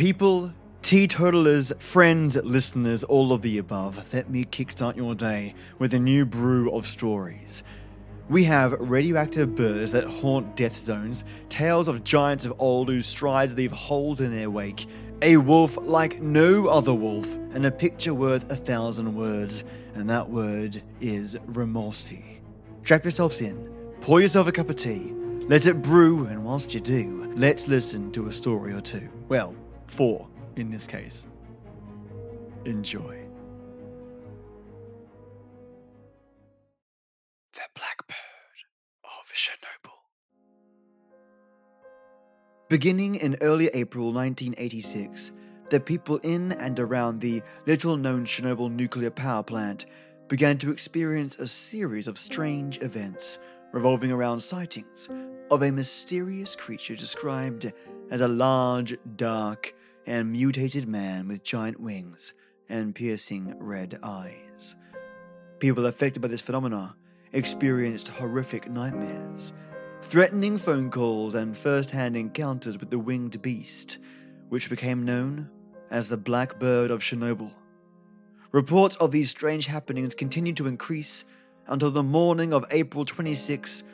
People, teetotalers, friends, listeners, all of the above, let me kickstart your day with a new brew of stories. We have radioactive birds that haunt death zones, tales of giants of old whose strides leave holes in their wake, a wolf like no other wolf, and a picture worth 1,000 words, and that word is remorsi. Strap yourselves in, pour yourself a cup of tea, let it brew, and whilst you do, let's listen to a story or two. Well, 4 in this case. Enjoy. The Blackbird of Chernobyl. Beginning in early April 1986, the people in and around the little-known Chernobyl nuclear power plant began to experience a series of strange events revolving around sightings of a mysterious creature described as a large, dark, and mutated man with giant wings and piercing red eyes. People affected by this phenomena experienced horrific nightmares, threatening phone calls, and first-hand encounters with the winged beast, which became known as the Blackbird of Chernobyl. Reports of these strange happenings continued to increase until the morning of April 26,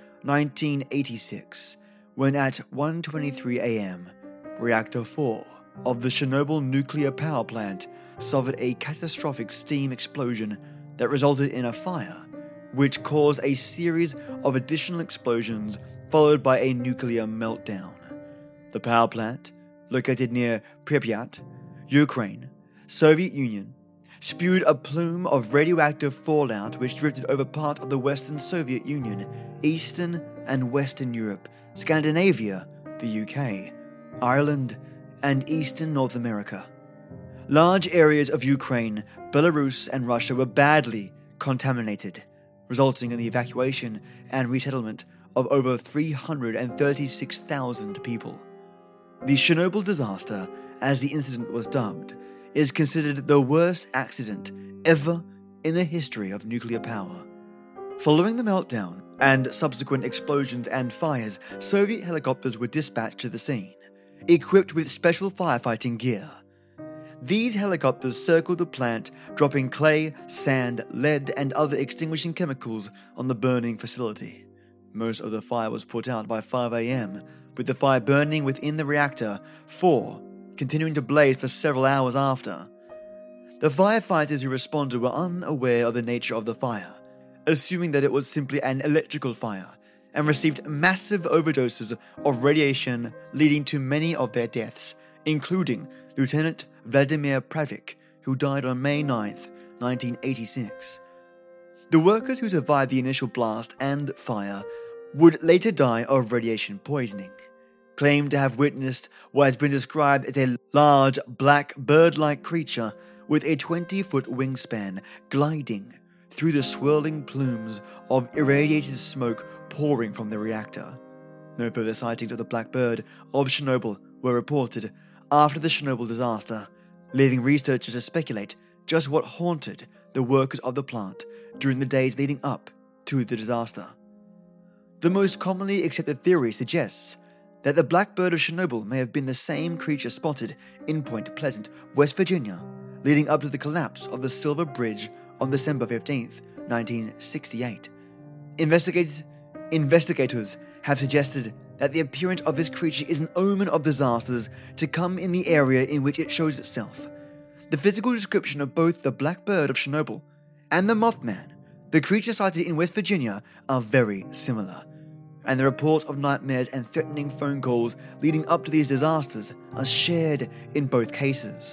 1986, when at 1:23 a.m., Reactor 4 of the Chernobyl nuclear power plant suffered a catastrophic steam explosion that resulted in a fire, which caused a series of additional explosions followed by a nuclear meltdown. The power plant, located near Pripyat, Ukraine, Soviet Union, spewed a plume of radioactive fallout which drifted over part of the Western Soviet Union, Eastern and Western Europe, Scandinavia, the UK, Ireland, and Eastern North America. Large areas of Ukraine, Belarus, and Russia were badly contaminated, resulting in the evacuation and resettlement of over 336,000 people. The Chernobyl disaster, as the incident was dubbed, is considered the worst accident ever in the history of nuclear power. Following the meltdown and subsequent explosions and fires, Soviet helicopters were dispatched to the scene, equipped with special firefighting gear. These helicopters circled the plant, dropping clay, sand, lead, and other extinguishing chemicals on the burning facility. Most of the fire was put out by 5 a.m., with the fire burning within the reactor 4 continuing to blaze for several hours after. The firefighters who responded were unaware of the nature of the fire, assuming that it was simply an electrical fire, and received massive overdoses of radiation, leading to many of their deaths, including Lieutenant Vladimir Pravik, who died on May 9, 1986. The workers who survived the initial blast and fire would later die of radiation poisoning, claimed to have witnessed what has been described as a large, black, bird-like creature with a 20-foot wingspan gliding through the swirling plumes of irradiated smoke pouring from the reactor. No further sightings of the Blackbird of Chernobyl were reported after the Chernobyl disaster, leaving researchers to speculate just what haunted the workers of the plant during the days leading up to the disaster. The most commonly accepted theory suggests that the Blackbird of Chernobyl may have been the same creature spotted in Point Pleasant, West Virginia, leading up to the collapse of the Silver Bridge on December 15, 1968. Investigators have suggested that the appearance of this creature is an omen of disasters to come in the area in which it shows itself. The physical description of both the Blackbird of Chernobyl and the Mothman, the creature sighted in West Virginia, are very similar, and the reports of nightmares and threatening phone calls leading up to these disasters are shared in both cases.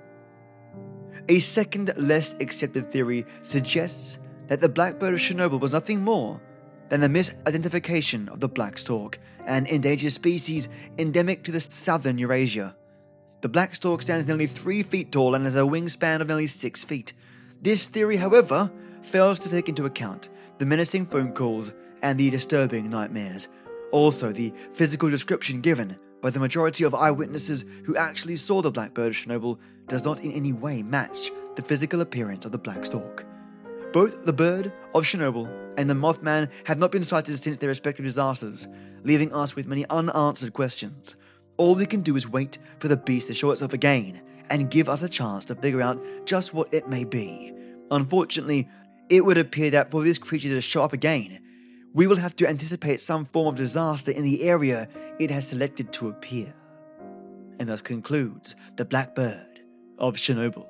A second, less accepted theory suggests that the Blackbird of Chernobyl was nothing more than the misidentification of the black stork, an endangered species endemic to the southern Eurasia. The black stork stands nearly 3 feet tall and has a wingspan of nearly 6 feet. This theory, however, fails to take into account the menacing phone calls and the disturbing nightmares. Also, the physical description given by the majority of eyewitnesses who actually saw the Blackbird of Chernobyl does not in any way match the physical appearance of the black stork. Both the bird of Chernobyl and the Mothman have not been sighted since their respective disasters, leaving us with many unanswered questions. all we can do is wait for the beast to show itself again and give us a chance to figure out just what it may be. Unfortunately, it would appear that for this creature to show up again, we will have to anticipate some form of disaster in the area it has selected to appear. And thus concludes The Black Bird of Chernobyl.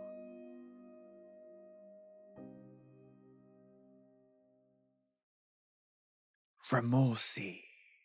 Rimorsi.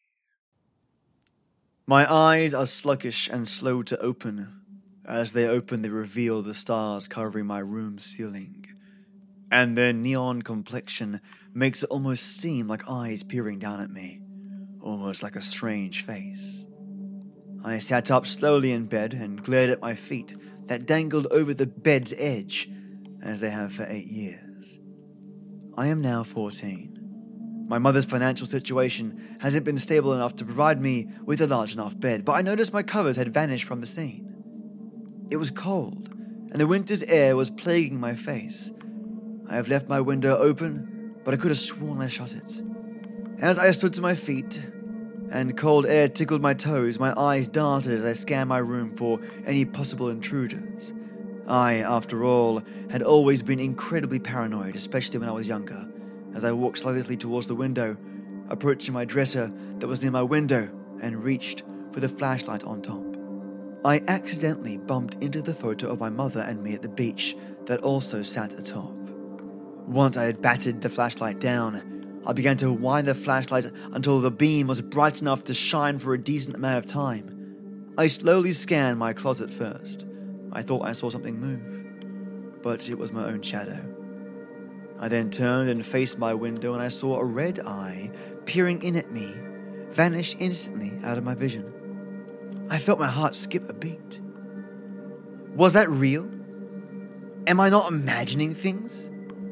My eyes are sluggish and slow to open. As they open, they reveal the stars covering my room's ceiling, and their neon complexion makes it almost seem like eyes peering down at me, almost like a strange face. I sat up slowly in bed and glared at my feet that dangled over the bed's edge, as they have for 8 years. I am now 14. My mother's financial situation hasn't been stable enough to provide me with a large enough bed, but I noticed my covers had vanished from the scene. It was cold, and the winter's air was plaguing my face. I have left my window open, but I could have sworn I shut it. As I stood to my feet, and cold air tickled my toes, my eyes darted as I scanned my room for any possible intruders. I, after all, had always been incredibly paranoid, especially when I was younger, as I walked silently towards the window, approaching my dresser that was near my window, and reached for the flashlight on top. I accidentally bumped into the photo of my mother and me at the beach that also sat atop. Once I had batted the flashlight down, I began to wind the flashlight until the beam was bright enough to shine for a decent amount of time. I slowly scanned my closet first. I thought I saw something move, but it was my own shadow. I then turned and faced my window, and I saw a red eye peering in at me, vanish instantly out of my vision. I felt my heart skip a beat. Was that real? Am I not imagining things?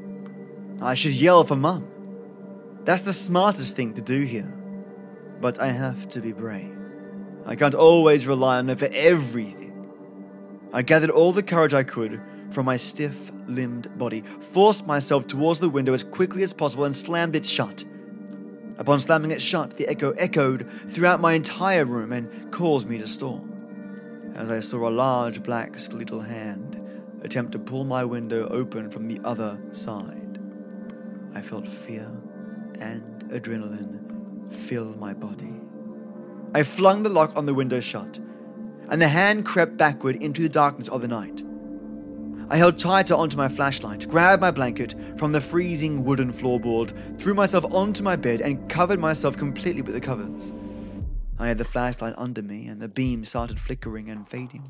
I should yell for Mum. That's the smartest thing to do here. But I have to be brave. I can't always rely on her for everything. I gathered all the courage I could from my stiff-limbed body, forced myself towards the window as quickly as possible, and slammed it shut. Upon slamming it shut, the echo echoed throughout my entire room and caused me to stall, as I saw a large black skeletal hand attempt to pull my window open from the other side. I felt fear and adrenaline fill my body. I flung the lock on the window shut, and the hand crept backward into the darkness of the night. I held tighter onto my flashlight, grabbed my blanket from the freezing wooden floorboard, threw myself onto my bed, and covered myself completely with the covers. I had the flashlight under me, and the beam started flickering and fading.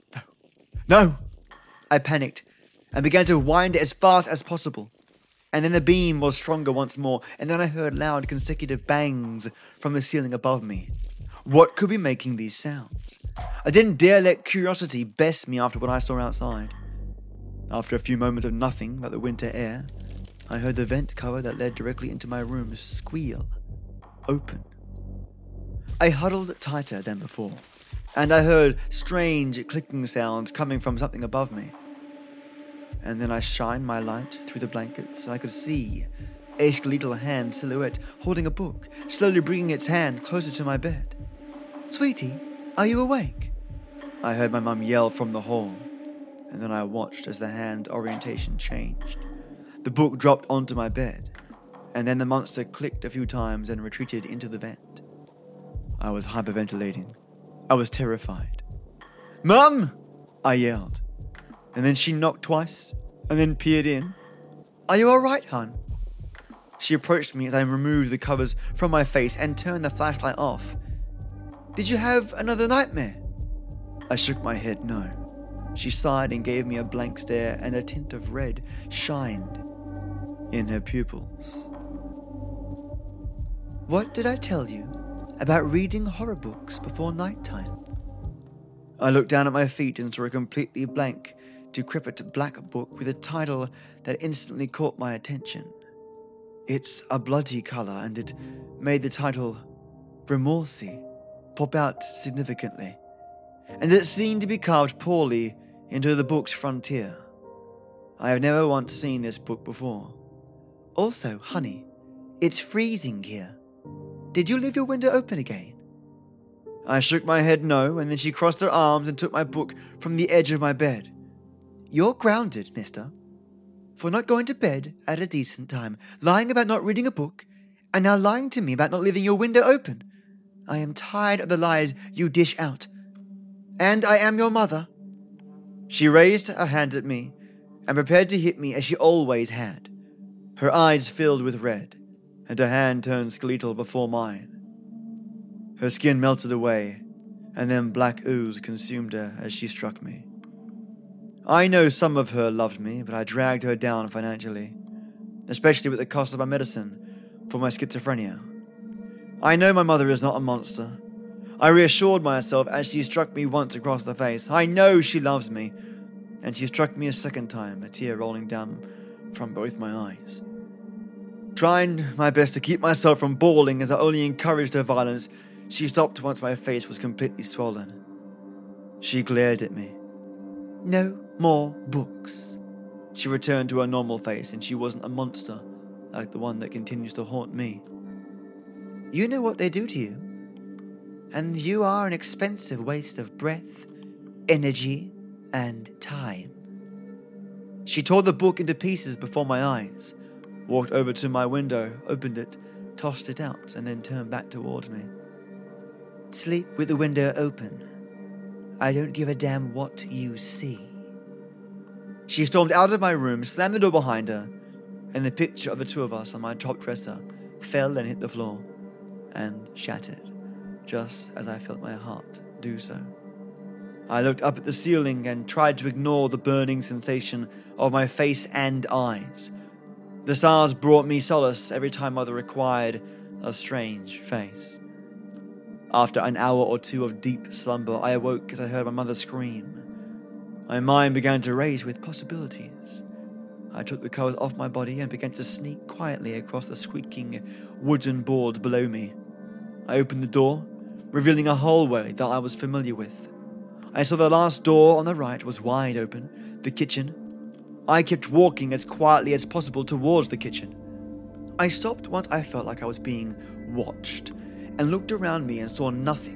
No! I panicked, and began to wind it as fast as possible. And then the beam was stronger once more, and then I heard loud consecutive bangs from the ceiling above me. What could be making these sounds? I didn't dare let curiosity best me after what I saw outside. After a few moments of nothing but the winter air, I heard the vent cover that led directly into my room squeal open. I huddled tighter than before, and I heard strange clicking sounds coming from something above me. And then I shined my light through the blankets, and I could see a skeletal hand silhouette holding a book, slowly bringing its hand closer to my bed. "Sweetie, are you awake?" I heard my mum yell from the hall, and then I watched as the hand orientation changed. The book dropped onto my bed, and then the monster clicked a few times and retreated into the vent. I was hyperventilating. I was terrified. "Mum!" I yelled. And then she knocked twice, and then peered in. "Are you alright, hon?" She approached me as I removed the covers from my face and turned the flashlight off. "Did you have another nightmare?" I shook my head no. She sighed and gave me a blank stare, and a tint of red shined in her pupils. "What did I tell you about reading horror books before nighttime?" I looked down at my feet and saw a completely blank, decrepit black book with a title that instantly caught my attention. It's a bloody colour, and it made the title Rimorsi pop out significantly, and it seemed to be carved poorly into the book's frontier. I have never once seen this book before. "Also, honey, it's freezing here. Did you leave your window open again?" I shook my head no, and then she crossed her arms and took my book from the edge of my bed. You're grounded, mister, for not going to bed at a decent time, lying about not reading a book, and now lying to me about not leaving your window open. I am tired of the lies you dish out. And I am your mother. She raised her hand at me and prepared to hit me as she always had. Her eyes filled with red, and her hand turned skeletal before mine. Her skin melted away, and then black ooze consumed her as she struck me. I know some of her loved me, but I dragged her down financially, especially with the cost of my medicine for my schizophrenia. I know my mother is not a monster. I reassured myself as she struck me once across the face. I know she loves me, and she struck me a second time, a tear rolling down from both my eyes. Trying my best to keep myself from bawling as I only encouraged her violence, she stopped once my face was completely swollen. She glared at me. No more books. She returned to her normal face, and she wasn't a monster like the one that continues to haunt me. You know what they do to you, and you are an expensive waste of breath, energy, and time. She tore the book into pieces before my eyes, walked over to my window, opened it, tossed it out, and then turned back towards me. Sleep with the window open. I don't give a damn what you see. She stormed out of my room, slammed the door behind her, and the picture of the two of us on my top dresser fell and hit the floor, and shattered, just as I felt my heart do so. I looked up at the ceiling and tried to ignore the burning sensation of my face and eyes. The stars brought me solace every time Mother required a strange face. After an hour or two of deep slumber, I awoke as I heard my mother scream. My mind began to race with possibilities. I took the covers off my body and began to sneak quietly across the squeaking wooden boards below me. I opened the door, revealing a hallway that I was familiar with. I saw the last door on the right was wide open, the kitchen. I kept walking as quietly as possible towards the kitchen. I stopped once I felt like I was being watched, and looked around me and saw nothing.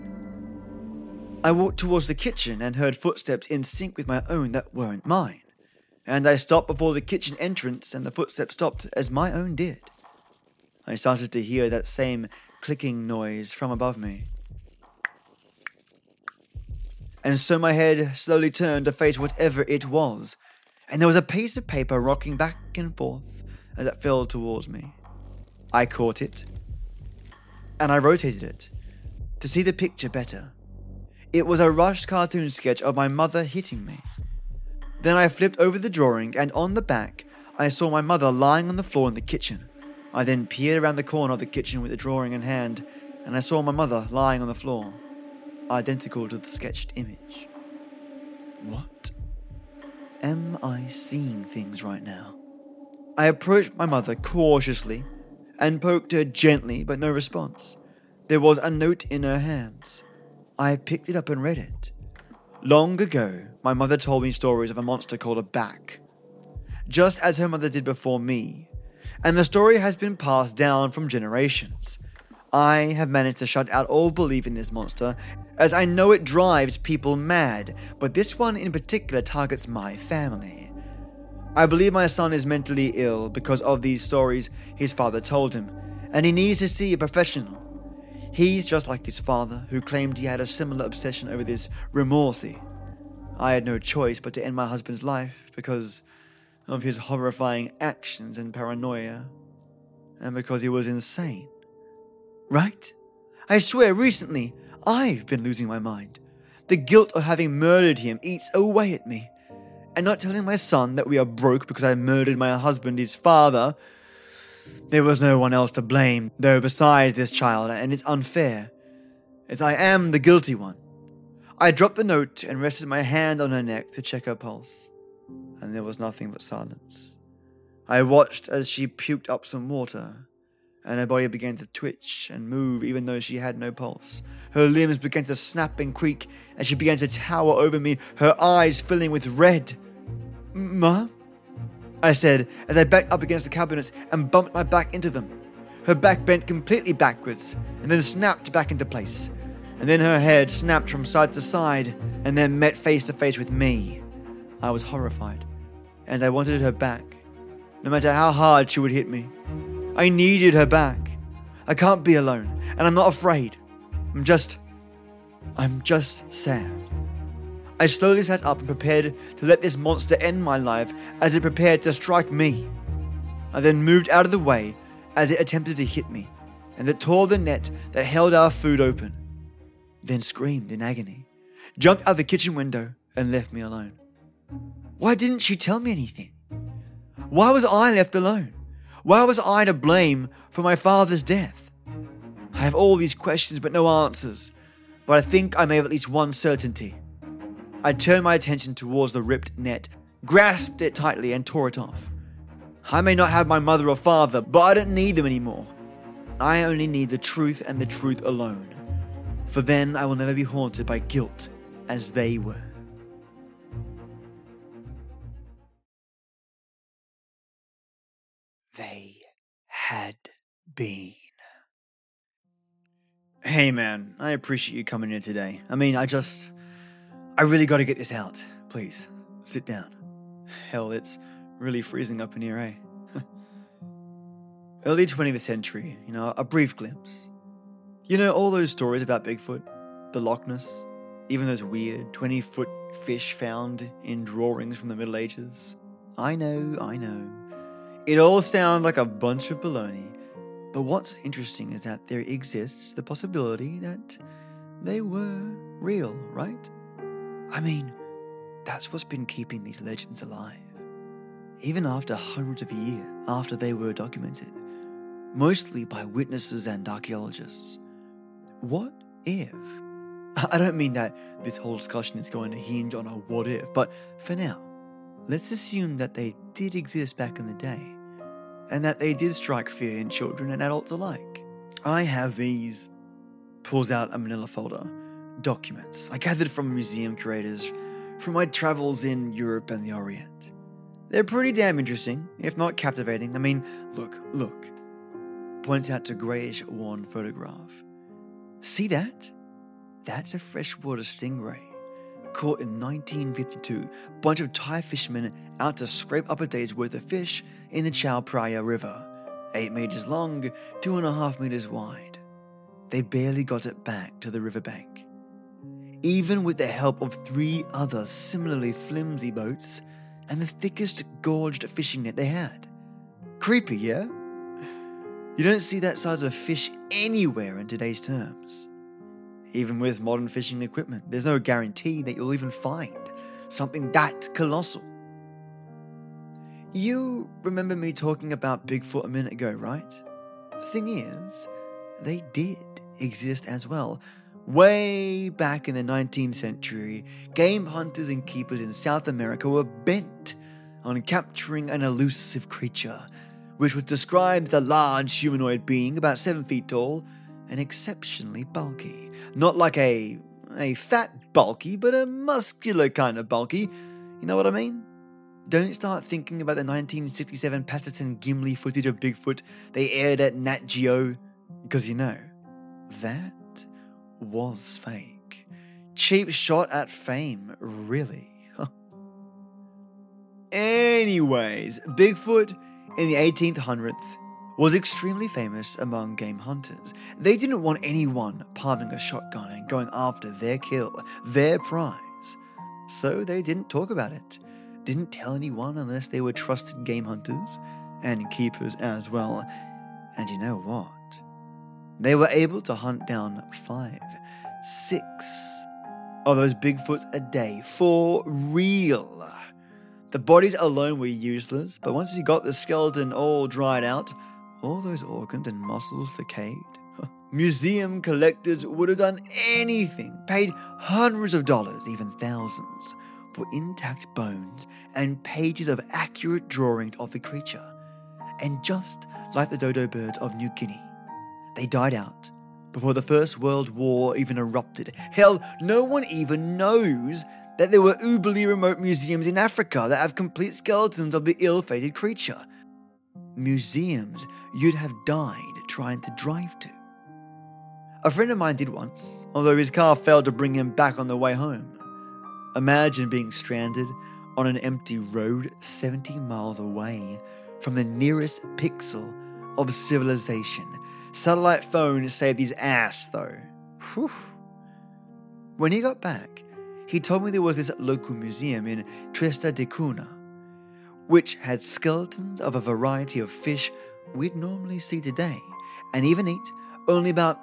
I walked towards the kitchen and heard footsteps in sync with my own that weren't mine, and I stopped before the kitchen entrance and the footsteps stopped as my own did. I started to hear that same clicking noise from above me. And so my head slowly turned to face whatever it was, and there was a piece of paper rocking back and forth as it fell towards me. I caught it, and I rotated it to see the picture better. It was a rushed cartoon sketch of my mother hitting me. Then I flipped over the drawing, and on the back, I saw my mother lying on the floor in the kitchen. I then peered around the corner of the kitchen with the drawing in hand, and I saw my mother lying on the floor, identical to the sketched image. What? Am I seeing things right now? I approached my mother cautiously and poked her gently, but no response. There was a note in her hands. I picked it up and read it. Long ago, my mother told me stories of a monster called a Back, just as her mother did before me, and the story has been passed down from generations. I have managed to shut out all belief in this monster, as I know it drives people mad, but this one in particular targets my family. I believe my son is mentally ill because of these stories his father told him, and he needs to see a professional. He's just like his father, who claimed he had a similar obsession over this remorse. I had no choice but to end my husband's life because of his horrifying actions and paranoia, and because he was insane. Right? I swear recently, I've been losing my mind. The guilt of having murdered him eats away at me. And not telling my son that we are broke because I murdered my husband, his father. There was no one else to blame, though, besides this child, and it's unfair, as I am the guilty one. I dropped the note and rested my hand on her neck to check her pulse, and there was nothing but silence. I watched as she puked up some water, and her body began to twitch and move even though she had no pulse. Her limbs began to snap and creak as she began to tower over me, her eyes filling with red. "Mom?" I said as I backed up against the cabinets and bumped my back into them. Her back bent completely backwards and then snapped back into place. and then her head snapped from side to side and then met face to face with me. I was horrified, and I wanted her back, no matter how hard she would hit me. I needed her back. I can't be alone, and I'm not afraid. I'm just sad. I slowly sat up and prepared to let this monster end my life as it prepared to strike me. I then moved out of the way as it attempted to hit me, and it tore the net that held our food open, then screamed in agony, jumped out the kitchen window, and left me alone. Why didn't she tell me anything? Why was I left alone? Why was I to blame for my father's death? I have all these questions but no answers, but I think I may have at least one certainty. I turned my attention towards the ripped net, grasped it tightly, and tore it off. I may not have my mother or father, but I don't need them anymore. I only need the truth and the truth alone, for then I will never be haunted by guilt as they were. They had been. Hey man, I appreciate you coming in today. I really gotta get this out. Please, sit down. Hell, it's really freezing up in here, eh? Early 20th century, a brief glimpse. All those stories about Bigfoot, the Loch Ness, even those weird 20-foot fish found in drawings from the Middle Ages. I know. It all sounds like a bunch of baloney, but what's interesting is that there exists the possibility that they were real, right? That's what's been keeping these legends alive, even after hundreds of years after they were documented, mostly by witnesses and archaeologists. What if? I don't mean that this whole discussion is going to hinge on a what if, but for now, let's assume that they did exist back in the day, and that they did strike fear in children and adults alike. I have these, pulls out a manila folder, documents I gathered from museum curators from my travels in Europe and the Orient. They're pretty damn interesting, if not captivating. Look. Points out to greyish worn photograph. See that? That's a freshwater stingray. Caught in 1952, bunch of Thai fishermen out to scrape up a day's worth of fish in the Chao Phraya River, 8 meters long, 2.5 meters wide. They barely got it back to the riverbank. Even with the help of 3 other similarly flimsy boats and the thickest gorged fishing net they had. Creepy, yeah? You don't see that size of fish anywhere in today's terms. Even with modern fishing equipment, there's no guarantee that you'll even find something that colossal. You remember me talking about Bigfoot a minute ago, right? The thing is, they did exist as well. Way back in the 19th century, game hunters and keepers in South America were bent on capturing an elusive creature, which was described as a large humanoid being about 7 feet tall and exceptionally bulky. Not like a fat bulky, but a muscular kind of bulky. You know what I mean? Don't start thinking about the 1967 Patterson Gimli footage of Bigfoot they aired at Nat Geo, because that was fake. Cheap shot at fame, really. Anyways, Bigfoot in the 1800s was extremely famous among game hunters. They didn't want anyone palming a shotgun and going after their kill, their prize. So they didn't talk about it, didn't tell anyone unless they were trusted game hunters and keepers as well. And you know what? They were able to hunt down 5, 6 of those Bigfoots a day for real. The bodies alone were useless, but once you got the skeleton all dried out, all those organs and muscles decayed. Museum collectors would have done anything, paid hundreds of dollars, even thousands, for intact bones and pages of accurate drawings of the creature. And just like the dodo birds of New Guinea, they died out before the First World War even erupted. Hell, no one even knows that there were uberly remote museums in Africa that have complete skeletons of the ill-fated creature. Museums you'd have died trying to drive to. A friend of mine did once, although his car failed to bring him back on the way home. Imagine being stranded on an empty road 70 miles away from the nearest pixel of civilization. Satellite phone saved his ass, though. Whew. When he got back, he told me there was this local museum in Tresta de Cunha, which had skeletons of a variety of fish we'd normally see today, and even eat, only about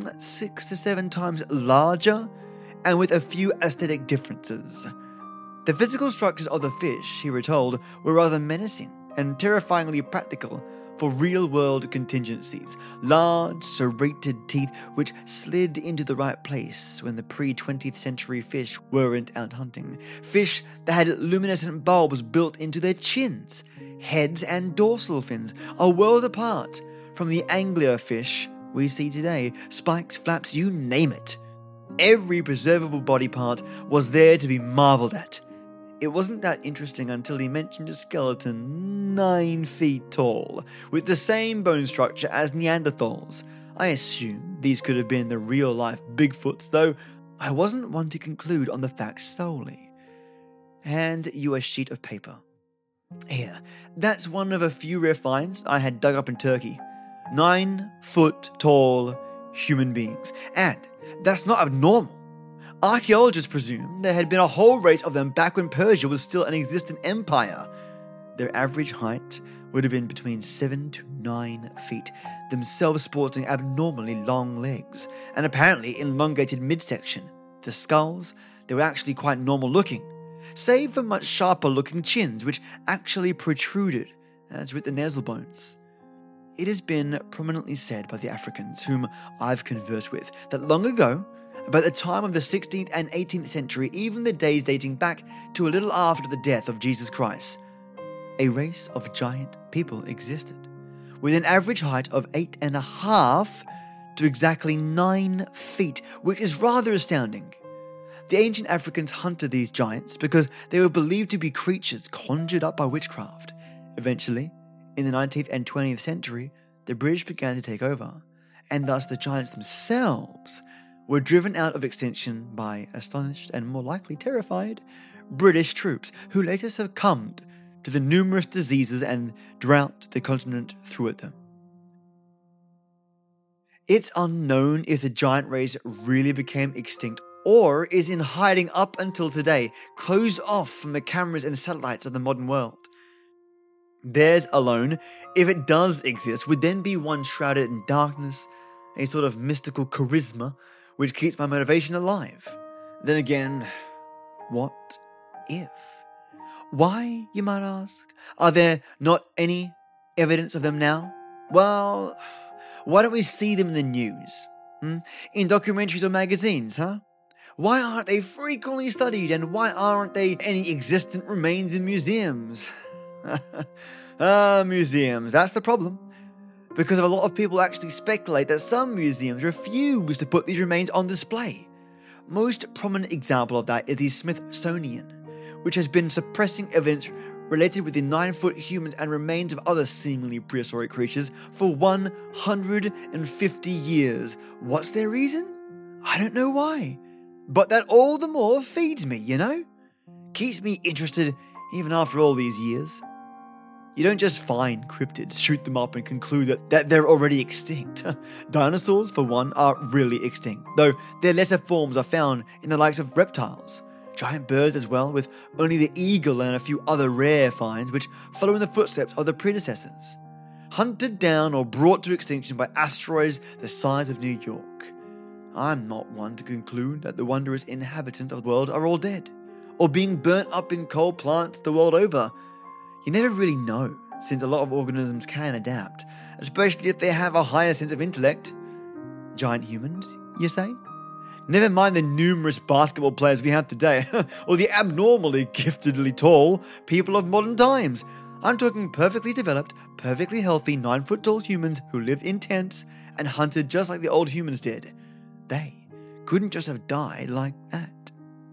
6 to 7 times larger, and with a few aesthetic differences. The physical structures of the fish, he retold, were rather menacing and terrifyingly practical for real-world contingencies. Large, serrated teeth which slid into the right place when the pre-20th century fish weren't out hunting. Fish that had luminescent bulbs built into their chins, heads and dorsal fins, a world apart from the anglerfish we see today. Spikes, flaps, you name it. Every preservable body part was there to be marveled at. It wasn't that interesting until he mentioned a skeleton 9 feet tall, with the same bone structure as Neanderthals. I assumed these could have been the real-life Bigfoots, though I wasn't one to conclude on the facts solely. Hand you a sheet of paper. Here, that's one of a few rare finds I had dug up in Turkey. 9 foot tall human beings. And that's not abnormal. Archaeologists presume there had been a whole race of them back when Persia was still an existent empire. Their average height would have been between 7 to 9 feet, themselves sporting abnormally long legs, and apparently elongated midsection. The skulls, they were actually quite normal looking, save for much sharper looking chins which actually protruded, as with the nasal bones. It has been prominently said by the Africans whom I've conversed with that long ago, about the time of the 16th and 18th century, even the days dating back to a little after the death of Jesus Christ, a race of giant people existed, with an average height of 8.5 to exactly 9 feet, which is rather astounding. The ancient Africans hunted these giants because they were believed to be creatures conjured up by witchcraft. Eventually, in the 19th and 20th century, the British began to take over, and thus the giants themselves were driven out of extinction by astonished and more likely terrified British troops, who later succumbed to the numerous diseases and drought the continent threw at them. It's unknown if the giant race really became extinct or is in hiding up until today, closed off from the cameras and satellites of the modern world. Theirs alone, if it does exist, would then be one shrouded in darkness, a sort of mystical charisma which keeps my motivation alive. Then again, what if? Why, you might ask? Are there not any evidence of them now? Well, why don't we see them in the news? In documentaries or magazines, huh? Why aren't they frequently studied, and why aren't they any existent remains in museums? Museums, that's the problem. Because a lot of people actually speculate that some museums refuse to put these remains on display. Most prominent example of that is the Smithsonian, which has been suppressing evidence related with the 9-foot humans and remains of other seemingly prehistoric creatures for 150 years. What's their reason? I don't know why. But that all the more feeds me, you know? Keeps me interested even after all these years. You don't just find cryptids, shoot them up and conclude that they're already extinct. Dinosaurs, for one, are really extinct, though their lesser forms are found in the likes of reptiles. Giant birds as well, with only the eagle and a few other rare finds which follow in the footsteps of their predecessors. Hunted down or brought to extinction by asteroids the size of New York. I'm not one to conclude that the wondrous inhabitants of the world are all dead, or being burnt up in coal plants the world over. You never really know, since a lot of organisms can adapt, especially if they have a higher sense of intellect. Giant humans, you say? Never mind the numerous basketball players we have today, or the abnormally giftedly tall people of modern times. I'm talking perfectly developed, perfectly healthy 9-foot tall humans who lived in tents and hunted just like the old humans did. They couldn't just have died like that.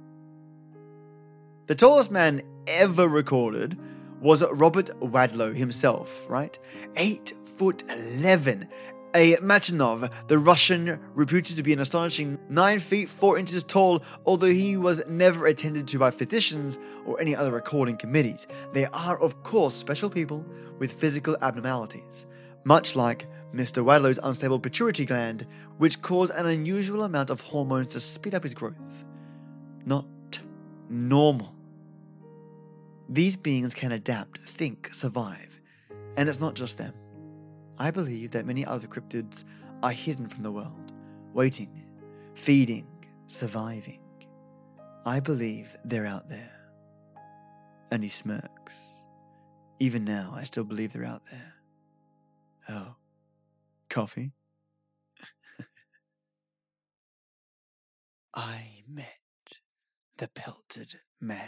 The tallest man ever recorded was Robert Wadlow himself, right? 8'11", A Machinov, the Russian, reputed to be an astonishing 9 feet 4 inches tall, although he was never attended to by physicians or any other recording committees. They are, of course, special people with physical abnormalities, much like Mr. Wadlow's unstable pituitary gland, which caused an unusual amount of hormones to speed up his growth. Not normal. These beings can adapt, think, survive, and it's not just them. I believe that many other cryptids are hidden from the world, waiting, feeding, surviving. I believe they're out there. And he smirks. Even now, I still believe they're out there. Oh, coffee? I met the Pelted Man.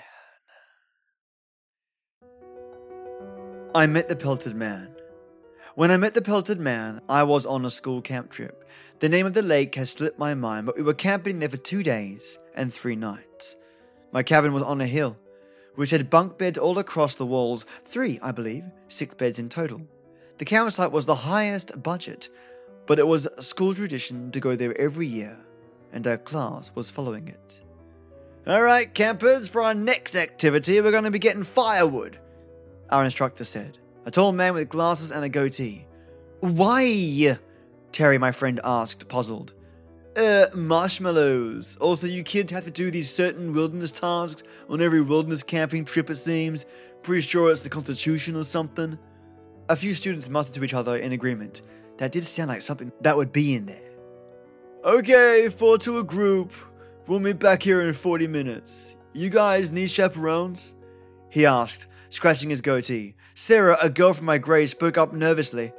I met the Pelted Man. When I met the Pelted Man, I was on a school camp trip. The name of the lake has slipped my mind, but we were camping there for 2 days and 3 nights. My cabin was on a hill, which had bunk beds all across the walls, 3, I believe, 6 beds in total. The campsite was the highest budget, but it was school tradition to go there every year, and our class was following it. Alright, campers, for our next activity, we're going to be getting firewood, our instructor said. A tall man with glasses and a goatee. Why? Terry, my friend, asked, puzzled. Marshmallows. Also, you kids have to do these certain wilderness tasks on every wilderness camping trip, it seems. Pretty sure it's the Constitution or something. A few students muttered to each other in agreement. That did sound like something that would be in there. Okay, 4 to a group. We'll meet back here in 40 minutes. You guys need chaperones? He asked, scratching his goatee. Sarah, a girl from my grade, spoke up nervously.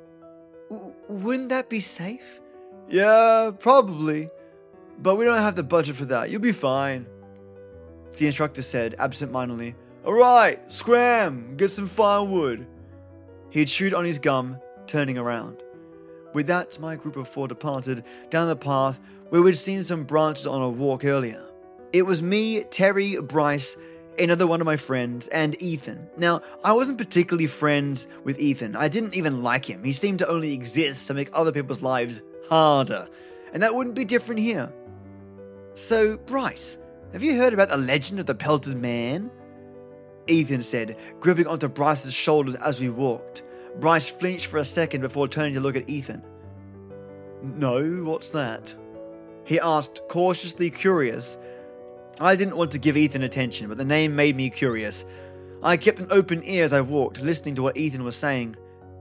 Wouldn't that be safe? Yeah, probably. But we don't have the budget for that. You'll be fine. The instructor said, absent-mindedly. Alright, scram, get some firewood. He chewed on his gum, turning around. With that, my group of 4 departed down the path where we'd seen some branches on a walk earlier. It was me, Terry, Bryce, another one of my friends, and Ethan. Now, I wasn't particularly friends with Ethan. I didn't even like him. He seemed to only exist to make other people's lives harder. And that wouldn't be different here. So, Bryce, have you heard about the legend of the Pelted Man? Ethan said, gripping onto Bryce's shoulders as we walked. Bryce flinched for a second before turning to look at Ethan. No, what's that? He asked, cautiously curious. I didn't want to give Ethan attention, but the name made me curious. I kept an open ear as I walked, listening to what Ethan was saying.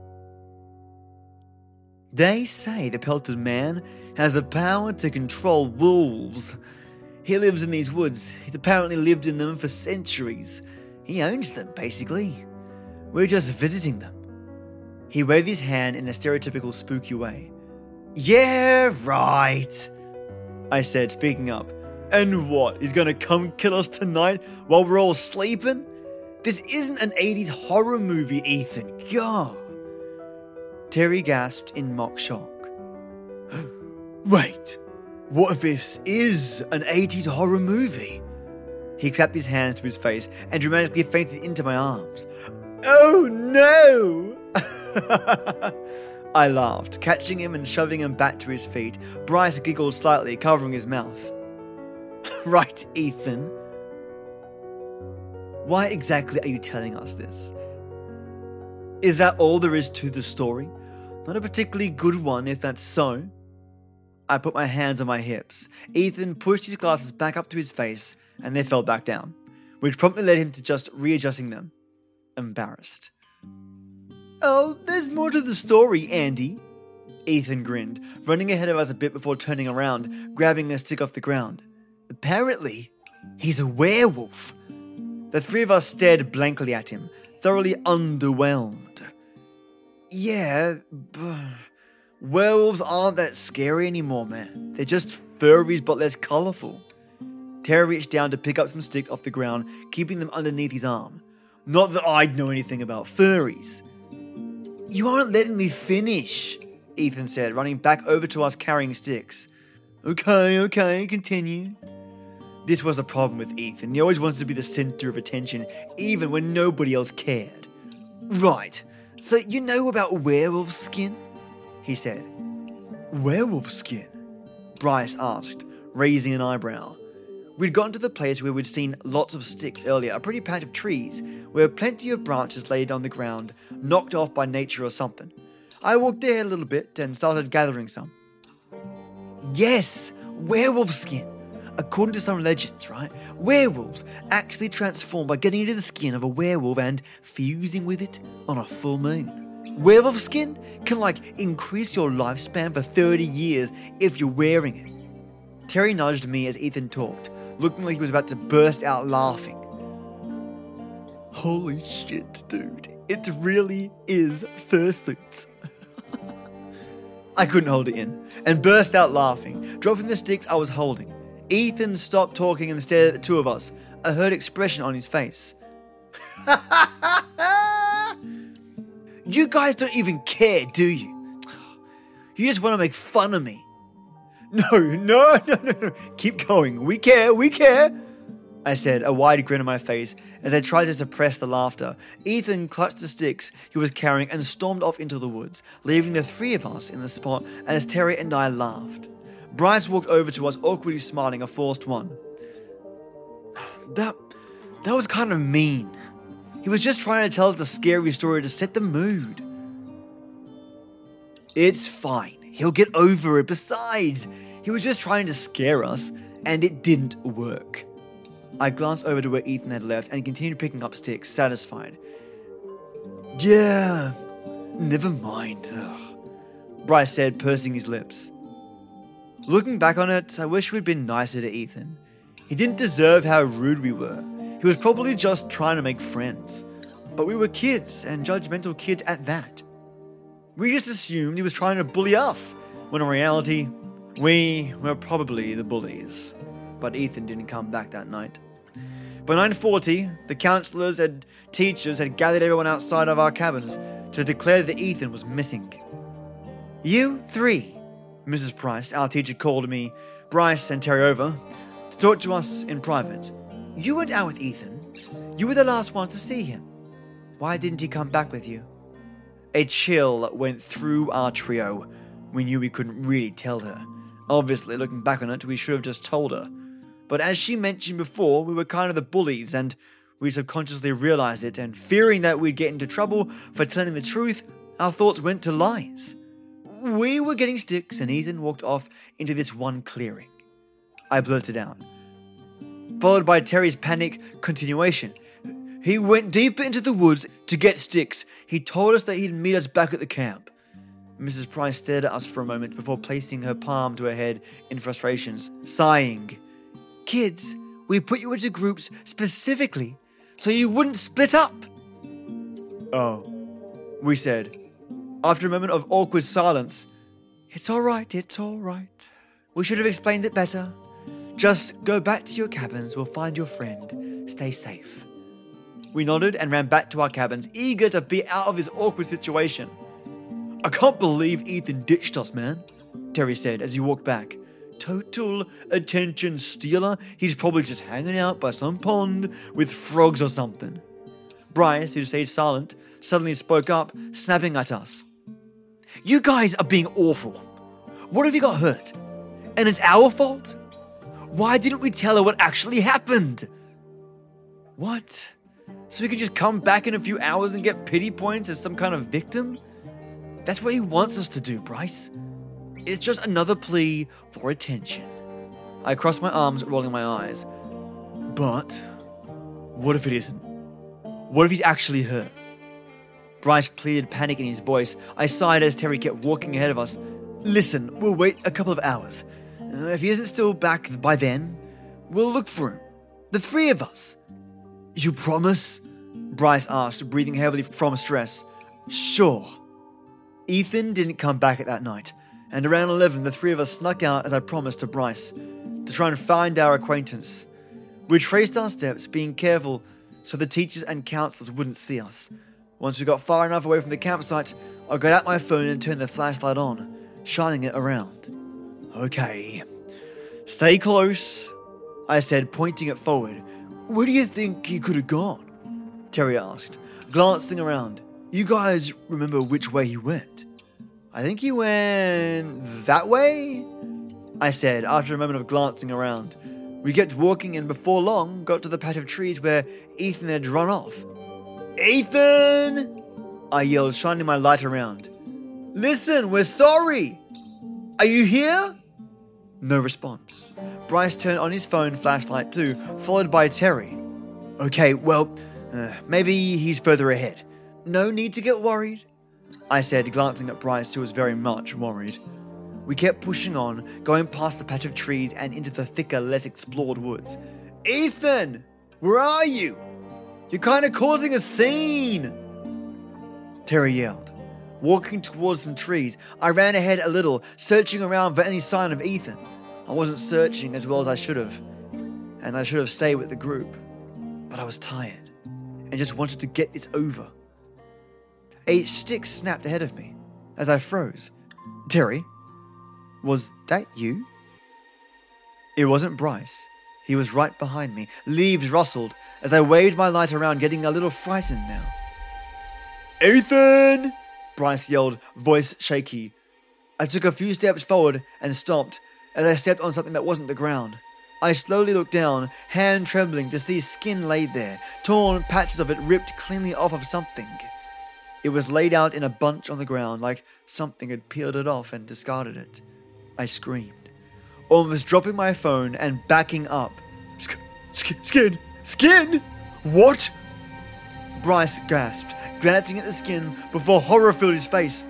They say the Pelted Man has the power to control wolves. He lives in these woods. He's apparently lived in them for centuries. He owns them, basically. We're just visiting them. He waved his hand in a stereotypical spooky way. Yeah, right, I said, speaking up. And what, he's gonna come kill us tonight while we're all sleeping? This isn't an 80s horror movie, Ethan. God. Terry gasped in mock shock. Wait, what if this is an 80s horror movie? He clapped his hands to his face and dramatically fainted into my arms. Oh no! I laughed, catching him and shoving him back to his feet. Bryce giggled slightly, covering his mouth. Right, Ethan. Why exactly are you telling us this? Is that all there is to the story? Not a particularly good one, if that's so. I put my hands on my hips. Ethan pushed his glasses back up to his face, and they fell back down, which promptly led him to just readjusting them. Embarrassed. Oh, there's more to the story, Andy. Ethan grinned, running ahead of us a bit before turning around, grabbing a stick off the ground. Apparently, he's a werewolf. The 3 of us stared blankly at him, thoroughly underwhelmed. Yeah, but werewolves aren't that scary anymore, man. They're just furries but less colourful. Terry reached down to pick up some sticks off the ground, keeping them underneath his arm. Not that I'd know anything about furries. You aren't letting me finish, Ethan said, running back over to us carrying sticks. Okay, continue. This was a problem with Ethan. He always wanted to be the center of attention, even when nobody else cared. Right, so you know about werewolf skin? He said, Werewolf skin? Bryce asked, raising an eyebrow. We'd gotten to the place where we'd seen lots of sticks earlier, a pretty patch of trees, where plenty of branches laid on the ground, knocked off by nature or something. I walked there a little bit and started gathering some. Yes, werewolf skin. According to some legends, right, werewolves actually transform by getting into the skin of a werewolf and fusing with it on a full moon. Werewolf skin can increase your lifespan for 30 years if you're wearing it. Terry nudged me as Ethan talked, looking like he was about to burst out laughing. Holy shit, dude. It really is fursuits. I couldn't hold it in and burst out laughing, dropping the sticks I was holding. Ethan stopped talking and stared at the two of us, a hurt expression on his face. You guys don't even care, do you? You just want to make fun of me. No. Keep going. We care. I said, a wide grin on my face as I tried to suppress the laughter. Ethan clutched the sticks he was carrying and stormed off into the woods, leaving the three of us in the spot as Terry and I laughed. Bryce walked over to us, awkwardly smiling, a forced one. That was kind of mean. He was just trying to tell us a scary story to set the mood. It's fine. He'll get over it. Besides, he was just trying to scare us, and it didn't work. I glanced over to where Ethan had left and continued picking up sticks, satisfied. Yeah, never mind. Bryce said, pursing his lips. Looking back on it, I wish we'd been nicer to Ethan. He didn't deserve how rude we were. He was probably just trying to make friends. But we were kids, and judgmental kids at that. We just assumed he was trying to bully us, when in reality, we were probably the bullies. But Ethan didn't come back that night. By 9:40, the counselors and teachers had gathered everyone outside of our cabins to declare that Ethan was missing. You three, Mrs. Price, our teacher, called me, Bryce and Terry over to talk to us in private. You went out with Ethan. You were the last one to see him. Why didn't he come back with you? A chill went through our trio. We knew we couldn't really tell her. Obviously, looking back on it, we should have just told her. But as she mentioned before, we were kind of the bullies, and we subconsciously realized it, and fearing that we'd get into trouble for telling the truth, our thoughts went to lies. We were getting sticks, and Ethan walked off into this one clearing. I blurted out, followed by Terry's panic continuation. He went deeper into the woods to get sticks. He told us that he'd meet us back at the camp. Mrs. Price stared at us for a moment before placing her palm to her head in frustration, sighing. Kids, we put you into groups specifically so you wouldn't split up. Oh, we said. After a moment of awkward silence, it's all right. We should have explained it better. Just go back to your cabins. We'll find your friend. Stay safe. We nodded and ran back to our cabins, eager to be out of this awkward situation. I can't believe Ethan ditched us, man, Terry said as he walked back. Total attention stealer. He's probably just hanging out by some pond with frogs or something. Bryce, who stayed silent, suddenly spoke up, snapping at us. You guys are being awful. What if he got hurt? And it's our fault? Why didn't we tell her what actually happened? What? So we could just come back in a few hours and get pity points as some kind of victim? That's what he wants us to do, Bryce. It's just another plea for attention. I crossed my arms, rolling my eyes. But what if it isn't? What if he's actually hurt? Bryce pleaded, panic in his voice. I sighed as Terry kept walking ahead of us. Listen, we'll wait a couple of hours. If he isn't still back by then, we'll look for him. The three of us. You promise? Bryce asked, breathing heavily from stress. Sure. Ethan didn't come back at that night, and around 11 the three of us snuck out as I promised to Bryce, to try and find our acquaintance. We traced our steps, being careful so the teachers and counselors wouldn't see us. Once we got far enough away from the campsite, I got out my phone and turned the flashlight on, shining it around. Okay. Stay close, I said, pointing it forward. Where do you think he could have gone? Terry asked, glancing around. You guys remember which way he went? I think he went that way, I said after a moment of glancing around. We kept walking and before long got to the patch of trees where Ethan had run off. Ethan! I yelled, shining my light around. Listen, we're sorry! Are you here? No response. Bryce turned on his phone flashlight too, followed by Terry. Okay, well, maybe he's further ahead. No need to get worried, I said, glancing at Bryce, who was very much worried. We kept pushing on, going past the patch of trees and into the thicker, less explored woods. Ethan! Where are you? You're kind of causing a scene! Terry yelled. Walking towards some trees, I ran ahead a little, searching around for any sign of Ethan. I wasn't searching as well as I should have, and I should have stayed with the group. But I was tired, and just wanted to get this over. A stick snapped ahead of me, as I froze. Terry? Was that you? It wasn't Bryce. He was right behind me. Leaves rustled as I waved my light around, getting a little frightened now. Ethan! Bryce yelled, voice shaky. I took a few steps forward and stopped as I stepped on something that wasn't the ground. I slowly looked down, hand trembling, to see skin laid there, torn patches of it ripped cleanly off of something. It was laid out in a bunch on the ground like something had peeled it off and discarded it. I screamed, almost dropping my phone and backing up. Skin! Skin! What? Bryce gasped, glancing at the skin before horror filled his face.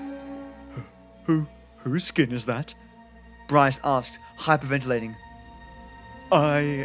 Whose skin is that? Bryce asked, hyperventilating. I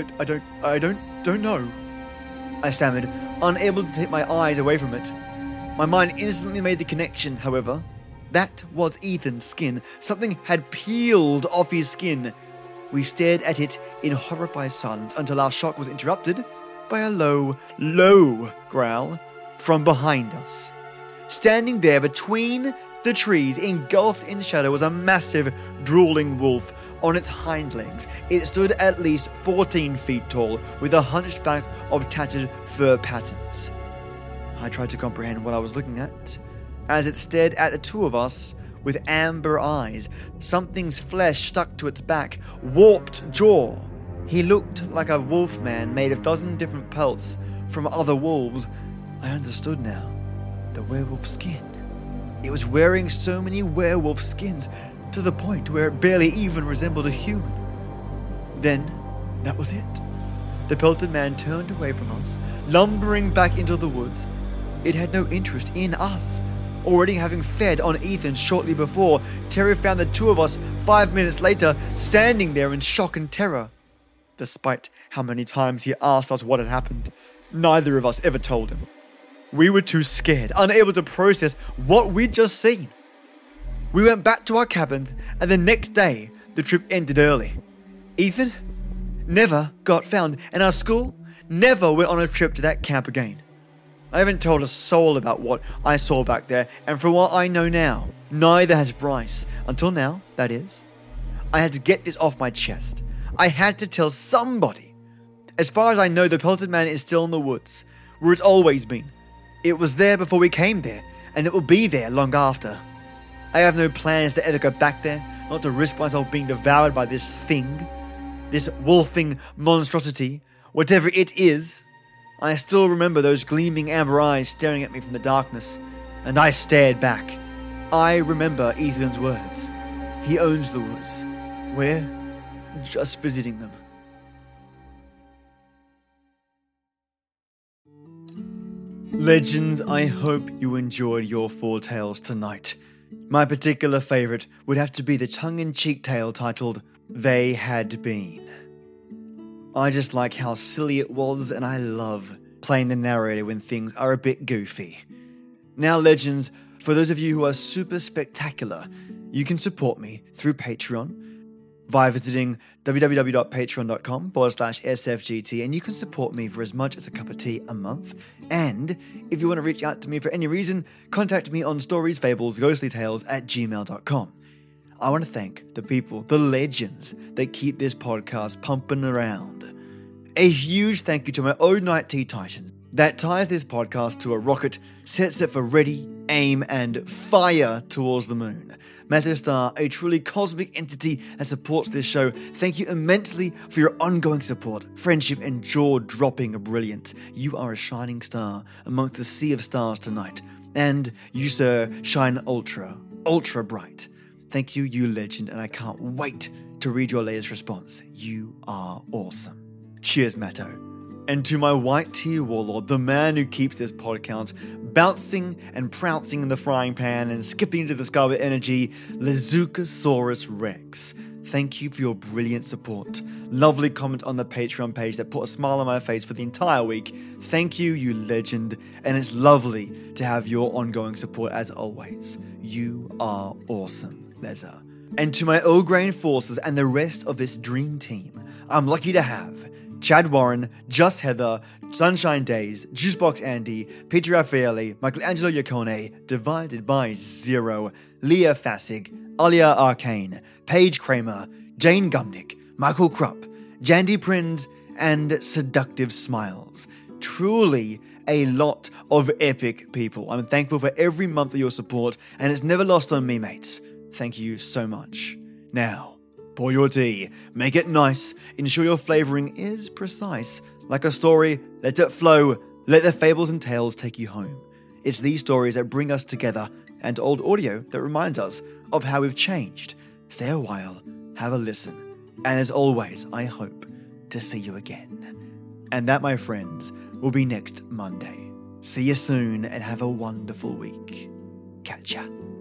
don't know. I stammered, unable to take my eyes away from it. My mind instantly made the connection, however. That was Ethan's skin. Something had peeled off his skin. We stared at it in horrified silence until our shock was interrupted by a low, low growl from behind us. Standing there between the trees, engulfed in shadow, was a massive, drooling wolf on its hind legs. It stood at least 14 feet tall, with a hunchback of tattered fur patterns. I tried to comprehend what I was looking at, as it stared at the two of us with amber eyes. Something's flesh stuck to its back, warped jaw. He looked like a wolf man made of a dozen different pelts from other wolves. I understood now. The werewolf skin. It was wearing so many werewolf skins, to the point where it barely even resembled a human. Then, that was it. The pelted man turned away from us, lumbering back into the woods. It had no interest in us. Already having fed on Ethan shortly before, Terry found the two of us 5 minutes later standing there in shock and terror. Despite how many times he asked us what had happened, neither of us ever told him. We were too scared, unable to process what we'd just seen. We went back to our cabins, and the next day, the trip ended early. Ethan never got found, and our school never went on a trip to that camp again. I haven't told a soul about what I saw back there, and from what I know now, neither has Bryce. Until now, that is. I had to get this off my chest. I had to tell somebody. As far as I know, the pelted man is still in the woods, where it's always been. It was there before we came there, and it will be there long after. I have no plans to ever go back there, not to risk myself being devoured by this thing, this wolfing monstrosity, whatever it is. I still remember those gleaming amber eyes staring at me from the darkness, and I stared back. I remember Ethan's words. He owns the woods. We're just visiting them. Legends, I hope you enjoyed your 4 tales tonight. My particular favourite would have to be the tongue-in-cheek tale titled, They Had Been. I just like how silly it was, and I love playing the narrator when things are a bit goofy. Now, Legends, for those of you who are super spectacular, you can support me through Patreon by visiting www.patreon.com/sfgt, and you can support me for as much as a cup of tea a month. And if you want to reach out to me for any reason, contact me on storiesfablesghostlytales@gmail.com. I want to thank the people, the legends that keep this podcast pumping around. A huge thank you to my own night tea titans that ties this podcast to a rocket, sets it for ready, aim, and fire towards the moon. Metastar, a truly cosmic entity that supports this show, thank you immensely for your ongoing support, friendship, and jaw-dropping brilliance. You are a shining star amongst the sea of stars tonight. And you, sir, shine ultra, ultra bright. Thank you, you legend, and I can't wait to read your latest response. You are awesome. Cheers, Matto. And to my white tier warlord, the man who keeps this podcast bouncing and prouncing in the frying pan and skipping into the sky with energy, Lazukasaurus Rex. Thank you for your brilliant support. Lovely comment on the Patreon page that put a smile on my face for the entire week. Thank you, you legend, and it's lovely to have your ongoing support as always. You are awesome, Leza. And to my O'Grain forces and the rest of this dream team, I'm lucky to have Chad Warren, Just Heather, Sunshine Days, Juicebox Andy, Peter Raffaele, Michelangelo Iacone, Divided by Zero, Leah Fassig, Alia Arcane, Paige Kramer, Jane Gumnick, Michael Krupp, Jandy Prinz, and Seductive Smiles. Truly a lot of epic people. I'm thankful for every month of your support, and it's never lost on me, mates. Thank you so much. Now, pour your tea, make it nice, ensure your flavouring is precise. Like a story, let it flow, let the fables and tales take you home. It's these stories that bring us together, and old audio that reminds us of how we've changed. Stay a while, have a listen, and as always, I hope to see you again. And that, my friends, will be next Monday. See you soon, and have a wonderful week. Catch ya.